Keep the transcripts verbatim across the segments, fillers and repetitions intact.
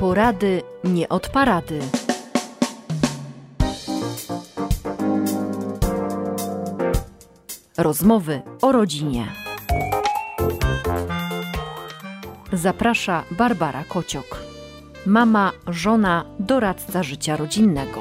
Porady nie od parady. Rozmowy o rodzinie. Zaprasza Barbara Kociok. Mama, żona, doradca życia rodzinnego.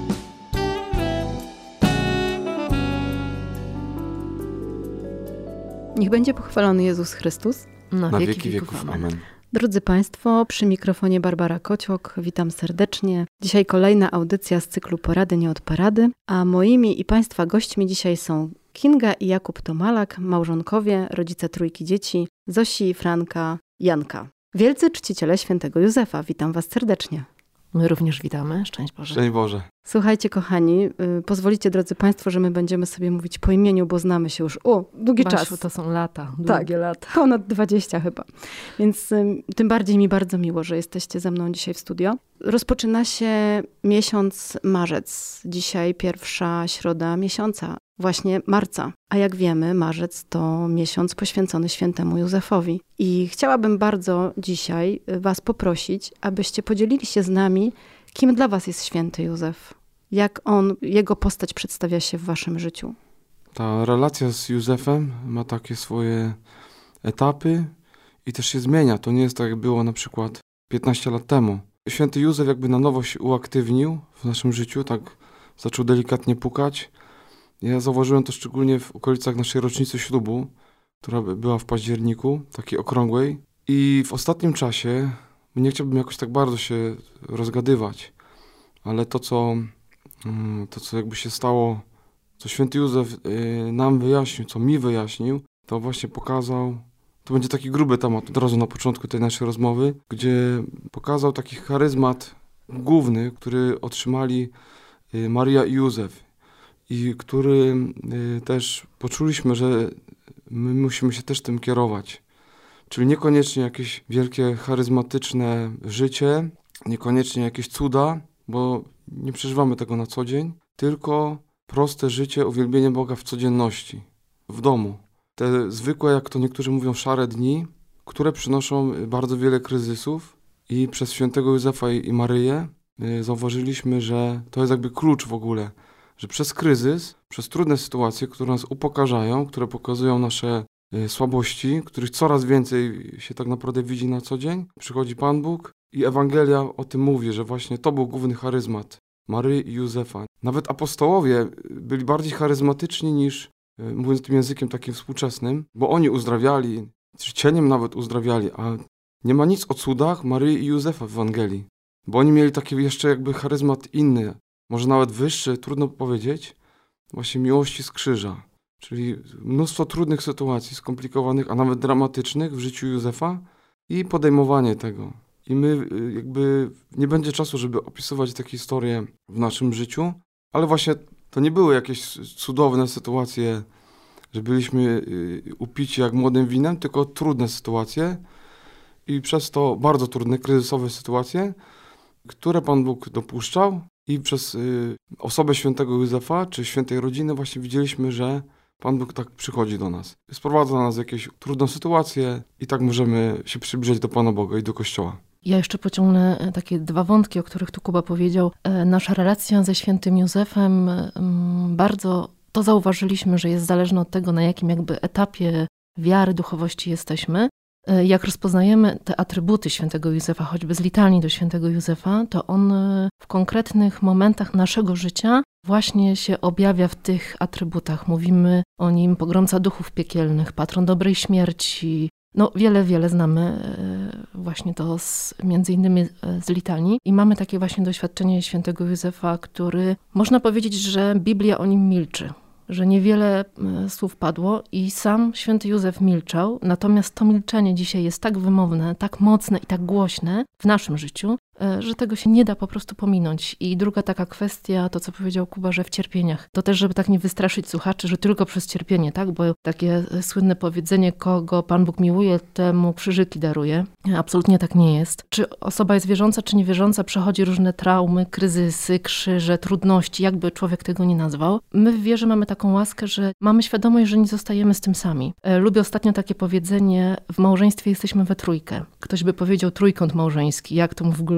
Niech będzie pochwalony Jezus Chrystus. Na, Na wieki, wieki wieków. wieków. Amen. Amen. Drodzy Państwo, przy mikrofonie Barbara Kociok, witam serdecznie. Dzisiaj kolejna audycja z cyklu Porady nie od parady, a moimi i Państwa gośćmi dzisiaj są Kinga i Jakub Tomalak, małżonkowie, rodzice trójki dzieci, Zosi, Franka, Janka. Wielcy czciciele świętego Józefa. Witam Was serdecznie. My również witamy. Szczęść Boże. Szczęść Boże. Słuchajcie, kochani, yy, pozwolicie, drodzy Państwo, że my będziemy sobie mówić po imieniu, bo znamy się już, o, długi Basiu, czas. to są lata, długie Tak. lata. Ponad dwadzieścia chyba. Więc ym, tym bardziej mi bardzo miło, że jesteście ze mną dzisiaj w studio. Rozpoczyna się miesiąc marzec. Dzisiaj pierwsza środa miesiąca, właśnie marca. A jak wiemy, marzec to miesiąc poświęcony świętemu Józefowi. I chciałabym bardzo dzisiaj Was poprosić, abyście podzielili się z nami, kim dla Was jest święty Józef. Jak on, jego postać przedstawia się w Waszym życiu. Ta relacja z Józefem ma takie swoje etapy i też się zmienia. To nie jest tak, jak było na przykład piętnaście lat temu. Święty Józef jakby na nowo się uaktywnił w naszym życiu, tak zaczął delikatnie pukać. Ja zauważyłem to szczególnie w okolicach naszej rocznicy ślubu, która była w październiku, takiej okrągłej. I w ostatnim czasie, nie chciałbym jakoś tak bardzo się rozgadywać, ale to, co, to, co jakby się stało, co święty Józef nam wyjaśnił, co mi wyjaśnił, to właśnie pokazał, to będzie taki gruby temat od razu na początku tej naszej rozmowy, gdzie pokazał taki charyzmat główny, który otrzymali Maria i Józef i który też poczuliśmy, że my musimy się też tym kierować. Czyli niekoniecznie jakieś wielkie, charyzmatyczne życie, niekoniecznie jakieś cuda, bo nie przeżywamy tego na co dzień, tylko proste życie, uwielbienie Boga w codzienności, w domu. Te zwykłe, jak to niektórzy mówią, szare dni, które przynoszą bardzo wiele kryzysów i przez świętego Józefa i Maryję zauważyliśmy, że to jest jakby klucz w ogóle, że przez kryzys, przez trudne sytuacje, które nas upokarzają, które pokazują nasze słabości, których coraz więcej się tak naprawdę widzi na co dzień, przychodzi Pan Bóg i Ewangelia o tym mówi, że właśnie to był główny charyzmat Maryi i Józefa. Nawet apostołowie byli bardziej charyzmatyczni niż, mówiąc tym językiem takim współczesnym, bo oni uzdrawiali, czy cieniem nawet uzdrawiali, a nie ma nic o cudach Maryi i Józefa w Ewangelii, bo oni mieli taki jeszcze jakby charyzmat inny, może nawet wyższy, trudno powiedzieć, właśnie miłości z krzyża. Czyli mnóstwo trudnych sytuacji, skomplikowanych, a nawet dramatycznych w życiu Józefa i podejmowanie tego. I my jakby nie będzie czasu, żeby opisywać te historie w naszym życiu, ale właśnie to nie były jakieś cudowne sytuacje, że byliśmy upici jak młodym winem, tylko trudne sytuacje i przez to bardzo trudne, kryzysowe sytuacje, które Pan Bóg dopuszczał i przez y, osobę świętego Józefa czy świętej rodziny właśnie widzieliśmy, że Pan Bóg tak przychodzi do nas. Sprowadza na nas jakieś trudne sytuacje i tak możemy się przybliżyć do Pana Boga i do Kościoła. Ja jeszcze pociągnę takie dwa wątki, o których tu Kuba powiedział. Nasza relacja ze świętym Józefem, bardzo to zauważyliśmy, że jest zależna od tego, na jakim jakby etapie wiary, duchowości jesteśmy. Jak rozpoznajemy te atrybuty świętego Józefa, choćby z litanii do świętego Józefa, to on w konkretnych momentach naszego życia właśnie się objawia w tych atrybutach. Mówimy o nim pogromca duchów piekielnych, patron dobrej śmierci. No wiele, wiele znamy właśnie to z, między innymi z litanii. I mamy takie właśnie doświadczenie świętego Józefa, który można powiedzieć, że Biblia o nim milczy. Że niewiele słów padło i sam święty Józef milczał, natomiast to milczenie dzisiaj jest tak wymowne, tak mocne i tak głośne w naszym życiu, że tego się nie da po prostu pominąć. I druga taka kwestia, to co powiedział Kuba, że w cierpieniach. To też, żeby tak nie wystraszyć słuchaczy, że tylko przez cierpienie, tak? Bo takie słynne powiedzenie, kogo Pan Bóg miłuje, temu krzyżyki daruje. Absolutnie tak nie jest. Czy osoba jest wierząca, czy niewierząca, przechodzi różne traumy, kryzysy, krzyże, trudności, jakby człowiek tego nie nazwał. My w wierze mamy taką łaskę, że mamy świadomość, że nie zostajemy z tym sami. Lubię ostatnio takie powiedzenie, w małżeństwie jesteśmy we trójkę. Ktoś by powiedział trójkąt małżeński. Jak to w ogóle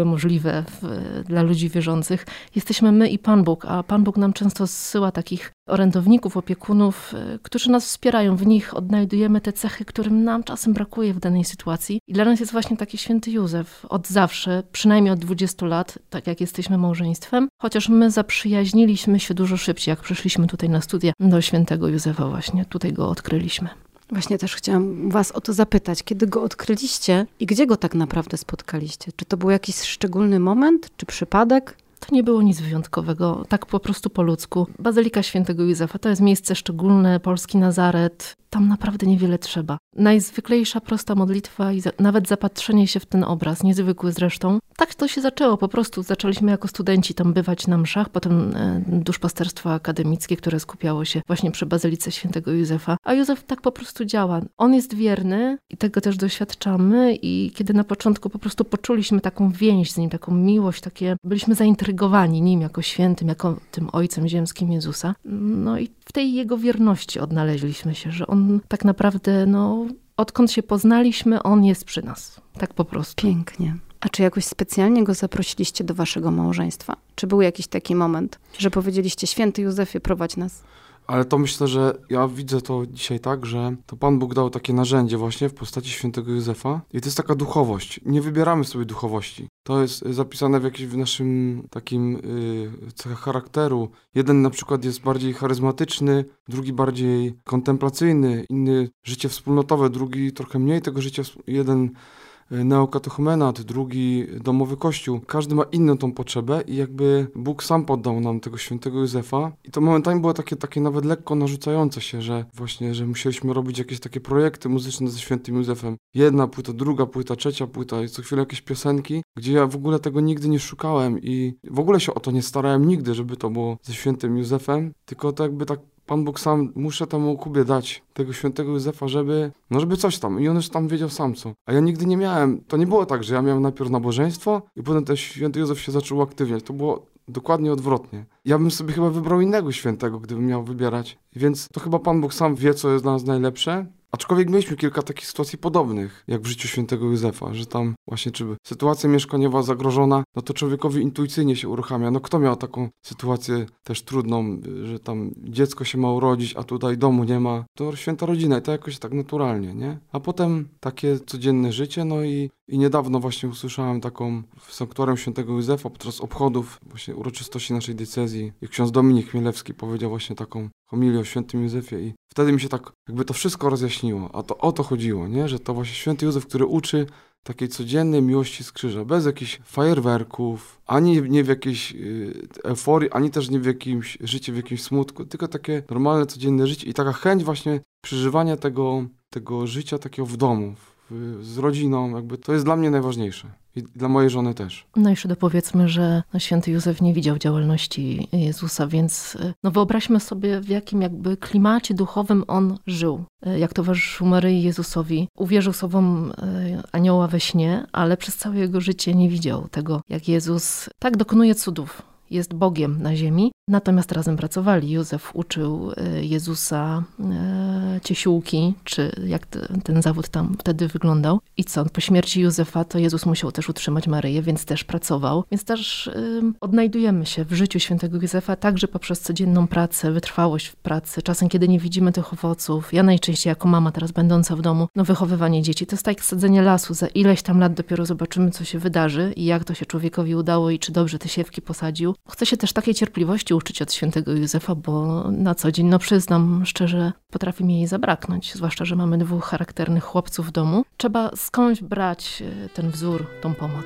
niemożliwe w, dla ludzi wierzących. Jesteśmy my i Pan Bóg, a Pan Bóg nam często zsyła takich orędowników, opiekunów, którzy nas wspierają. W nich odnajdujemy te cechy, którym nam czasem brakuje w danej sytuacji. I dla nas jest właśnie taki święty Józef od zawsze, przynajmniej od dwudziestu lat, tak jak jesteśmy małżeństwem. Chociaż my zaprzyjaźniliśmy się dużo szybciej, jak przyszliśmy tutaj na studia do świętego Józefa właśnie. Tutaj go odkryliśmy. Właśnie też chciałam was o to zapytać, kiedy go odkryliście i gdzie go tak naprawdę spotkaliście? Czy to był jakiś szczególny moment, czy przypadek? To nie było nic wyjątkowego, tak po prostu po ludzku. Bazylika Świętego Józefa to jest miejsce szczególne, polski Nazaret. Tam naprawdę niewiele trzeba. Najzwyklejsza, prosta modlitwa i za, nawet zapatrzenie się w ten obraz, niezwykły zresztą. Tak to się zaczęło, po prostu zaczęliśmy jako studenci tam bywać na mszach, potem e, duszpasterstwo akademickie, które skupiało się właśnie przy Bazylice Świętego Józefa. A Józef tak po prostu działa. On jest wierny i tego też doświadczamy i kiedy na początku po prostu poczuliśmy taką więź z nim, taką miłość, takie byliśmy zaintrygowani nim jako świętym, jako tym Ojcem Ziemskim Jezusa. No i w tej jego wierności odnaleźliśmy się, że on tak naprawdę, no, odkąd się poznaliśmy, on jest przy nas. Tak po prostu. Pięknie. A czy jakoś specjalnie go zaprosiliście do waszego małżeństwa? Czy był jakiś taki moment, że powiedzieliście, święty Józefie, prowadź nas? Ale to myślę, że ja widzę to dzisiaj tak, że to Pan Bóg dał takie narzędzie właśnie w postaci świętego Józefa i to jest taka duchowość. Nie wybieramy sobie duchowości. To jest zapisane w jakimś w naszym takim y, cechach charakteru. Jeden na przykład jest bardziej charyzmatyczny, drugi bardziej kontemplacyjny, inny życie wspólnotowe, drugi trochę mniej tego życia, jeden neokatechumenat, drugi domowy kościół. Każdy ma inną tą potrzebę i jakby Bóg sam poddał nam tego świętego Józefa. I to momentami było takie, takie nawet lekko narzucające się, że właśnie, że musieliśmy robić jakieś takie projekty muzyczne ze świętym Józefem. Jedna płyta, druga płyta, trzecia płyta i co chwilę jakieś piosenki, gdzie ja w ogóle tego nigdy nie szukałem i w ogóle się o to nie starałem nigdy, żeby to było ze świętym Józefem, tylko to jakby tak Pan Bóg sam, muszę temu Kubie dać tego świętego Józefa, żeby, no żeby coś tam. I on już tam wiedział sam co. A ja nigdy nie miałem, to nie było tak, że ja miałem najpierw nabożeństwo i potem ten święty Józef się zaczął uaktywniać. To było dokładnie odwrotnie. Ja bym sobie chyba wybrał innego świętego, gdybym miał wybierać. Więc to chyba Pan Bóg sam wie, co jest dla nas najlepsze. Aczkolwiek mieliśmy kilka takich sytuacji podobnych, jak w życiu świętego Józefa, że tam właśnie czy sytuacja mieszkaniowa zagrożona, no to człowiekowi intuicyjnie się uruchamia. No kto miał taką sytuację też trudną, że tam dziecko się ma urodzić, a tutaj domu nie ma, to święta rodzina i to jakoś tak naturalnie, nie? A potem takie codzienne życie, no i, i niedawno właśnie usłyszałem taką w sanktuarium świętego Józefa podczas obchodów właśnie uroczystości naszej diecezji i ksiądz Dominik Chmielewski powiedział właśnie taką homilię o świętym Józefie i wtedy mi się tak jakby to wszystko rozjaśniło, a to o to chodziło, nie? Że to właśnie święty Józef, który uczy takiej codziennej miłości z krzyża, bez jakichś fajerwerków, ani nie w jakiejś y, euforii, ani też nie w jakimś życiu, w jakimś smutku, tylko takie normalne, codzienne życie i taka chęć właśnie przeżywania tego, tego życia takiego w domu, w, z rodziną, jakby to jest dla mnie najważniejsze. I dla mojej żony też. No jeszcze dopowiedzmy, że no, święty Józef nie widział działalności Jezusa, więc no, wyobraźmy sobie, w jakim jakby klimacie duchowym on żył. Jak towarzyszył Maryi Jezusowi. Uwierzył słowom anioła we śnie, ale przez całe jego życie nie widział tego, jak Jezus tak dokonuje cudów. Jest Bogiem na ziemi, natomiast razem pracowali. Józef uczył Jezusa e, ciesiółki, czy jak te, ten zawód tam wtedy wyglądał. I co? Po śmierci Józefa to Jezus musiał też utrzymać Maryję, więc też pracował. Więc też e, odnajdujemy się w życiu świętego Józefa także poprzez codzienną pracę, wytrwałość w pracy. Czasem, kiedy nie widzimy tych owoców. Ja najczęściej jako mama teraz będąca w domu, no wychowywanie dzieci. To jest tak jak sadzenie lasu. Za ileś tam lat dopiero zobaczymy, co się wydarzy i jak to się człowiekowi udało i czy dobrze te siewki posadził. Chcę się też takiej cierpliwości uczyć od świętego Józefa, bo na co dzień, no przyznam szczerze, potrafi mi jej zabraknąć, zwłaszcza, że mamy dwóch charakternych chłopców w domu. Trzeba skądś brać ten wzór, tą pomoc.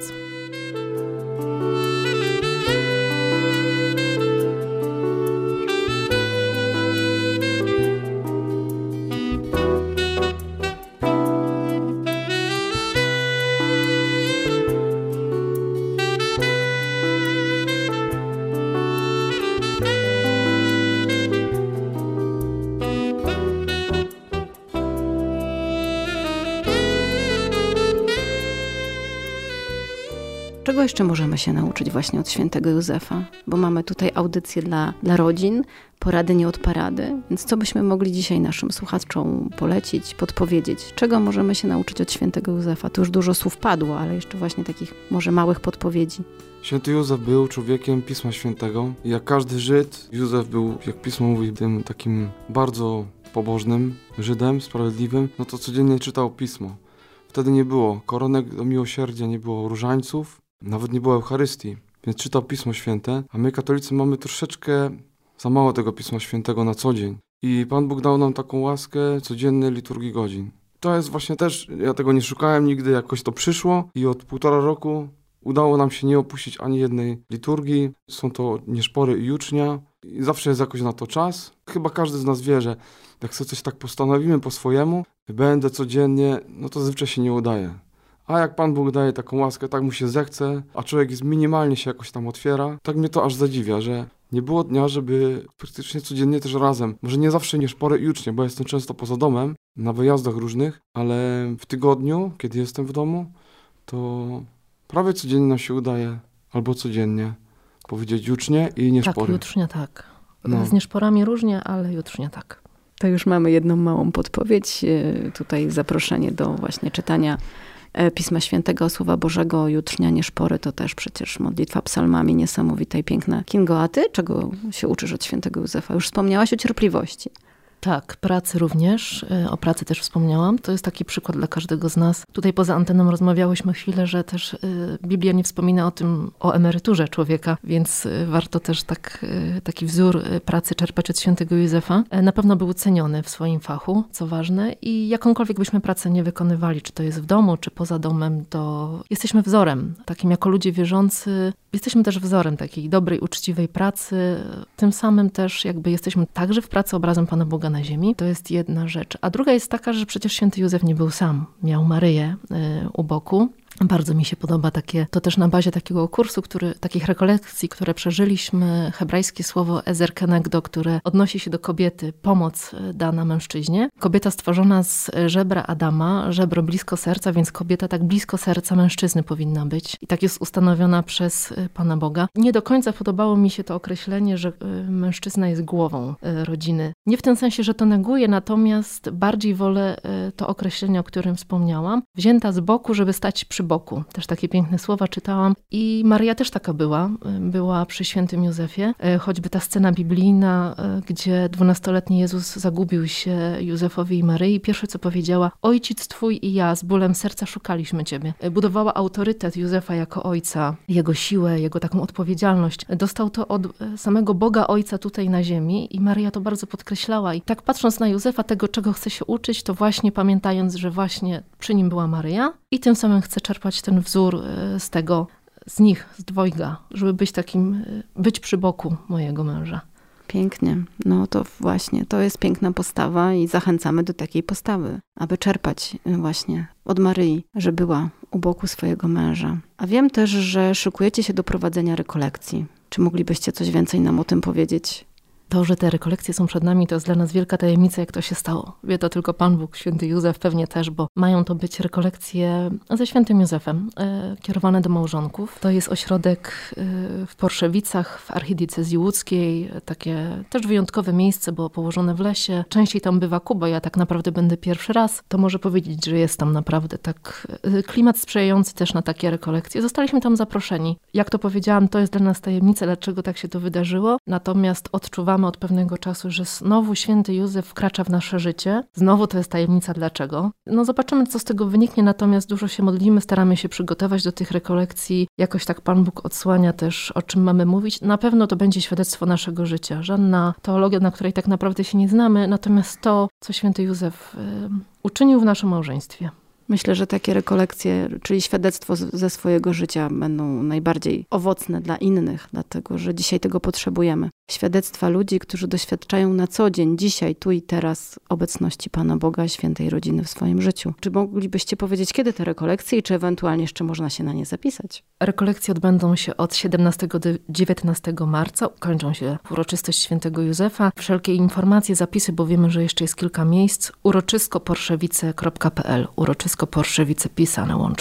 Czego jeszcze możemy się nauczyć właśnie od świętego Józefa? Bo mamy tutaj audycję dla, dla rodzin, porady nie od parady. Więc co byśmy mogli dzisiaj naszym słuchaczom polecić, podpowiedzieć? Czego możemy się nauczyć od świętego Józefa? Tu już dużo słów padło, ale jeszcze właśnie takich może małych podpowiedzi. Święty Józef był człowiekiem Pisma Świętego i jak każdy Żyd, Józef był, jak Pismo mówi, tym takim bardzo pobożnym Żydem, sprawiedliwym, no to codziennie czytał Pismo. Wtedy nie było koronek do miłosierdzia, nie było różańców, nawet nie było Eucharystii, więc czytał Pismo Święte, a my katolicy mamy troszeczkę za mało tego Pisma Świętego na co dzień. I Pan Bóg dał nam taką łaskę codziennej liturgii godzin. To jest właśnie też, ja tego nie szukałem nigdy, jakoś to przyszło i od półtora roku udało nam się nie opuścić ani jednej liturgii. Są to nieszpory i jucznia i zawsze jest jakoś na to czas. Chyba każdy z nas wie, że jak sobie coś tak postanowimy po swojemu, będę codziennie, no to zazwyczaj się nie udaje. A jak Pan Bóg daje taką łaskę, tak mu się zechce, a człowiek jest minimalnie się jakoś tam otwiera, tak mnie to aż zadziwia, że nie było dnia, żeby praktycznie codziennie też razem, może nie zawsze nieszpory i jucznie, bo jestem często poza domem, na wyjazdach różnych, ale w tygodniu, kiedy jestem w domu, to prawie codziennie nam się udaje, albo codziennie powiedzieć jucznie i nieszpory. Tak, jutrznie tak. No. Z nieszporami różnie, ale jutrznie tak. To już mamy jedną małą podpowiedź. Tutaj zaproszenie do właśnie czytania Pisma Świętego, Słowa Bożego, jutrznia, nieszpory, to też przecież modlitwa psalmami niesamowita i piękna. Kingo, a ty czego się uczysz od świętego Józefa? Już wspomniałaś o cierpliwości. Tak, pracy również. O pracy też wspomniałam. To jest taki przykład dla każdego z nas. Tutaj poza anteną rozmawiałyśmy chwilę, że też Biblia nie wspomina o tym, o emeryturze człowieka, więc warto też tak, taki wzór pracy czerpać od świętego Józefa. Na pewno był ceniony w swoim fachu, co ważne, i jakąkolwiek byśmy pracę nie wykonywali, czy to jest w domu, czy poza domem, to jesteśmy wzorem. Takim jako ludzie wierzący jesteśmy też wzorem takiej dobrej, uczciwej pracy. Tym samym też jakby jesteśmy także w pracy obrazem Pana Boga na ziemi. To jest jedna rzecz. A druga jest taka, że przecież święty Józef nie był sam. Miał Maryję y, u boku. Bardzo mi się podoba takie, to też na bazie takiego kursu, który, takich rekolekcji, które przeżyliśmy, hebrajskie słowo ezer kenegdo, które odnosi się do kobiety, pomoc dana mężczyźnie. Kobieta stworzona z żebra Adama, żebro blisko serca, więc kobieta tak blisko serca mężczyzny powinna być. I tak jest ustanowiona przez Pana Boga. Nie do końca podobało mi się to określenie, że mężczyzna jest głową rodziny. Nie w tym sensie, że to neguje, natomiast bardziej wolę to określenie, o którym wspomniałam, wzięta z boku, żeby stać przy boku. Też takie piękne słowa czytałam. I Maryja też taka była. Była przy świętym Józefie. Choćby ta scena biblijna, gdzie dwunastoletni Jezus zagubił się Józefowi i Maryi. Pierwsze, co powiedziała: ojciec twój i ja z bólem serca szukaliśmy ciebie. Budowała autorytet Józefa jako ojca, jego siłę, jego taką odpowiedzialność. Dostał to od samego Boga Ojca tutaj na ziemi i Maryja to bardzo podkreślała. I tak patrząc na Józefa, tego, czego chce się uczyć, to właśnie pamiętając, że właśnie przy nim była Maryja i tym samym chce czerpać ten wzór z tego, z nich, z dwojga, żeby być takim, być przy boku mojego męża. Pięknie. No to właśnie, to jest piękna postawa i zachęcamy do takiej postawy, aby czerpać właśnie od Maryi, że była u boku swojego męża. A wiem też, że szykujecie się do prowadzenia rekolekcji. Czy moglibyście coś więcej nam o tym powiedzieć? To, że te rekolekcje są przed nami, to jest dla nas wielka tajemnica, jak to się stało. Wie to tylko Pan Bóg, święty Józef pewnie też, bo mają to być rekolekcje ze świętym Józefem, e, kierowane do małżonków. To jest ośrodek e, w Porszewicach, w archidiecezji łódzkiej, takie też wyjątkowe miejsce, bo położone w lesie. Częściej tam bywa Kuba, ja tak naprawdę będę pierwszy raz. To może powiedzieć, że jest tam naprawdę tak e, klimat sprzyjający też na takie rekolekcje. Zostaliśmy tam zaproszeni. Jak to powiedziałam, to jest dla nas tajemnica, dlaczego tak się to wydarzyło. Natomiast odczuwamy od pewnego czasu, że znowu święty Józef wkracza w nasze życie. Znowu to jest tajemnica dlaczego. No zobaczymy, co z tego wyniknie, natomiast dużo się modlimy, staramy się przygotować do tych rekolekcji. Jakoś tak Pan Bóg odsłania też, o czym mamy mówić. Na pewno to będzie świadectwo naszego życia. Żadna teologia, na której tak naprawdę się nie znamy, natomiast to, co święty Józef y, uczynił w naszym małżeństwie. Myślę, że takie rekolekcje, czyli świadectwo ze swojego życia, będą najbardziej owocne dla innych, dlatego że dzisiaj tego potrzebujemy. Świadectwa ludzi, którzy doświadczają na co dzień, dzisiaj, tu i teraz obecności Pana Boga, świętej rodziny w swoim życiu. Czy moglibyście powiedzieć, kiedy te rekolekcje i czy ewentualnie jeszcze można się na nie zapisać? Rekolekcje odbędą się od siedemnastego do dziewiętnastego marca. Kończą się uroczystość świętego Józefa. Wszelkie informacje, zapisy, bo wiemy, że jeszcze jest kilka miejsc. uroczysko porszewice kropka p l. Uroczysko Porszewice pisane łącznie.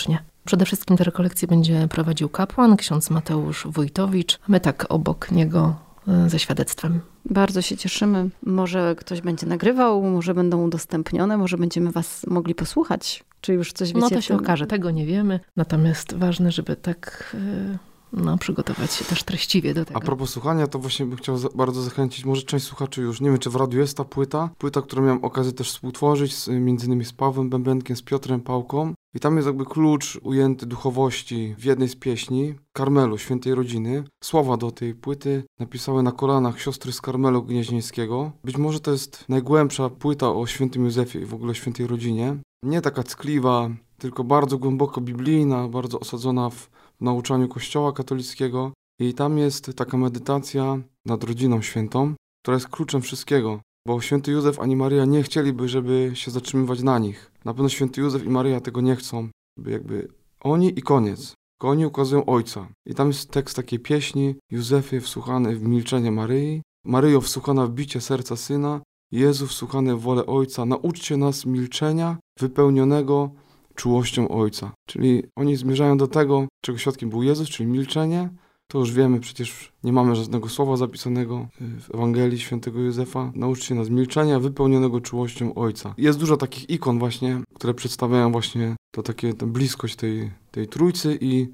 Przede wszystkim te rekolekcje będzie prowadził kapłan, ksiądz Mateusz Wójtowicz, a my tak obok niego ze świadectwem. Bardzo się cieszymy. Może ktoś będzie nagrywał, może będą udostępnione, może będziemy was mogli posłuchać. Czy już coś wiecie? No to się okaże, tego nie wiemy. Natomiast ważne, żeby tak no, przygotować się też treściwie do tego. A propos słuchania, to właśnie bym chciał za, bardzo zachęcić, może część słuchaczy już, nie wiem, czy w radiu jest ta płyta, płyta, którą miałem okazję też współtworzyć, z, między innymi z Pawłem Bębenkiem, z Piotrem Pałką. I tam jest jakby klucz ujęty duchowości w jednej z pieśni, Karmelu, Świętej Rodziny. Słowa do tej płyty napisały na kolanach siostry z Karmelu Gnieźnieńskiego. Być może to jest najgłębsza płyta o świętym Józefie i w ogóle Świętej Rodzinie. Nie taka ckliwa, tylko bardzo głęboko biblijna, bardzo osadzona w nauczaniu Kościoła katolickiego. I tam jest taka medytacja nad rodziną świętą, która jest kluczem wszystkiego. Bo święty Józef ani Maryja nie chcieliby, żeby się zatrzymywać na nich. Na pewno święty Józef i Maryja tego nie chcą. Jakby oni i koniec. Tylko oni ukazują Ojca. I tam jest tekst takiej pieśni: Józefie wsłuchany w milczenie Maryi, Maryjo wsłuchana w bicie serca Syna, Jezu wsłuchany w wolę Ojca. Nauczcie nas milczenia wypełnionego czułością Ojca. Czyli oni zmierzają do tego, czego świadkiem był Jezus, czyli milczenie. To już wiemy, przecież nie mamy żadnego słowa zapisanego w Ewangelii świętego Józefa. Nauczcie nas milczenia wypełnionego czułością Ojca. Jest dużo takich ikon właśnie, które przedstawiają właśnie to takie, tę bliskość tej, tej Trójcy i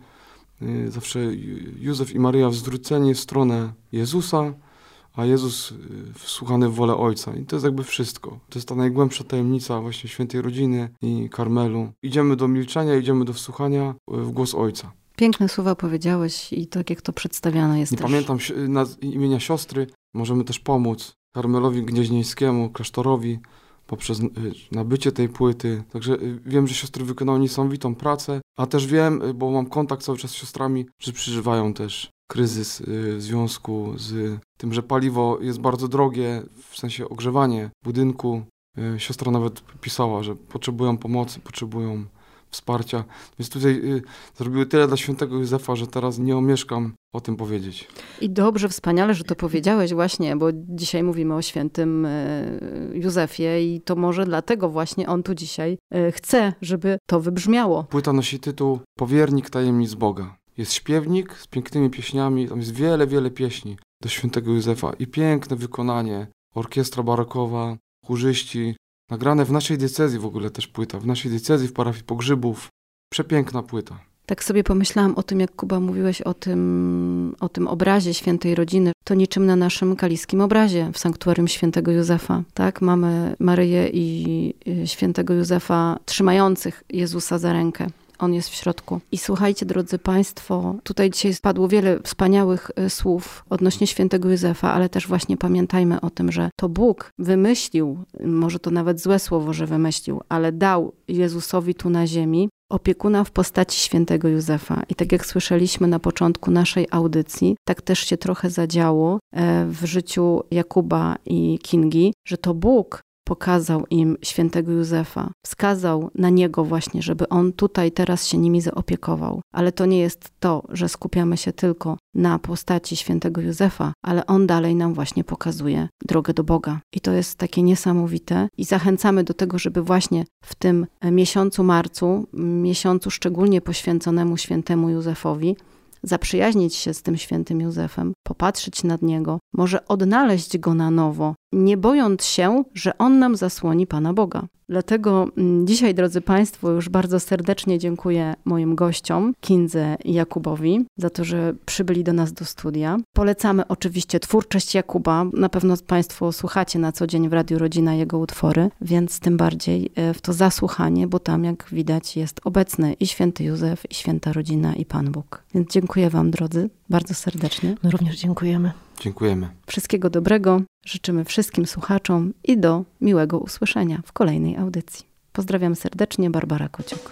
y, zawsze Józef i Maryja zwróceni w stronę Jezusa, a Jezus y, wsłuchany w wolę Ojca. I to jest jakby wszystko. To jest ta najgłębsza tajemnica właśnie Świętej Rodziny i Karmelu. Idziemy do milczenia, idziemy do wsłuchania w głos Ojca. Piękne słowa powiedziałeś i tak jak to przedstawiane jest Nie też. pamiętam imienia siostry, możemy też pomóc Karmelowi Gnieźnieńskiemu, klasztorowi, poprzez nabycie tej płyty. Także wiem, że siostry wykonały niesamowitą pracę, a też wiem, bo mam kontakt cały czas z siostrami, że przeżywają też kryzys w związku z tym, że paliwo jest bardzo drogie, w sensie ogrzewanie budynku. Siostra nawet pisała, że potrzebują pomocy, potrzebują wsparcia. Więc tutaj y, zrobiły tyle dla świętego Józefa, że teraz nie omieszkam o tym powiedzieć. I dobrze, wspaniale, że to powiedziałeś właśnie, bo dzisiaj mówimy o świętym y, Józefie i to może dlatego właśnie on tu dzisiaj y, chce, żeby to wybrzmiało. Płyta nosi tytuł Powiernik tajemnic Boga. Jest śpiewnik z pięknymi pieśniami, tam jest wiele, wiele pieśni do świętego Józefa i piękne wykonanie, orkiestra barokowa, chórzyści, nagrane w naszej diecezji w ogóle też płyta, w naszej diecezji, w parafii Pogrzybów. Przepiękna płyta. Tak sobie pomyślałam o tym, jak Kuba mówiłeś o tym, o tym obrazie Świętej Rodziny. To niczym na naszym kaliskim obrazie w sanktuarium Świętego Józefa. Tak, mamy Maryję i Świętego Józefa trzymających Jezusa za rękę. On jest w środku. I słuchajcie, drodzy Państwo, tutaj dzisiaj padło wiele wspaniałych słów odnośnie świętego Józefa, ale też właśnie pamiętajmy o tym, że to Bóg wymyślił, może to nawet złe słowo, że wymyślił, ale dał Jezusowi tu na ziemi opiekuna w postaci świętego Józefa. I tak jak słyszeliśmy na początku naszej audycji, tak też się trochę zadziało w życiu Jakuba i Kingi, że to Bóg pokazał im świętego Józefa, wskazał na niego właśnie, żeby on tutaj teraz się nimi zaopiekował. Ale to nie jest to, że skupiamy się tylko na postaci świętego Józefa, ale on dalej nam właśnie pokazuje drogę do Boga. I to jest takie niesamowite i zachęcamy do tego, żeby właśnie w tym miesiącu marcu, miesiącu szczególnie poświęconemu świętemu Józefowi, zaprzyjaźnić się z tym świętym Józefem, popatrzeć nad niego, może odnaleźć go na nowo, nie bojąc się, że on nam zasłoni Pana Boga. Dlatego dzisiaj, drodzy Państwo, już bardzo serdecznie dziękuję moim gościom, Kindze i Jakubowi, za to, że przybyli do nas do studia. Polecamy oczywiście twórczość Jakuba. Na pewno Państwo słuchacie na co dzień w Radiu Rodzina jego utwory, więc tym bardziej w to zasłuchanie, bo tam, jak widać, jest obecny i święty Józef, i święta rodzina, i Pan Bóg. Więc dziękuję Wam, drodzy, bardzo serdecznie. My również dziękujemy. Dziękujemy. Wszystkiego dobrego życzymy wszystkim słuchaczom i do miłego usłyszenia w kolejnej audycji. Pozdrawiam serdecznie, Barbara Kociuk.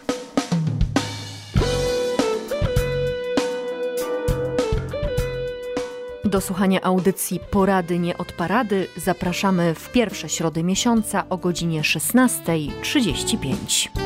Do słuchania audycji Porady nie od parady zapraszamy w pierwsze środy miesiąca o godzinie szesnasta trzydzieści pięć.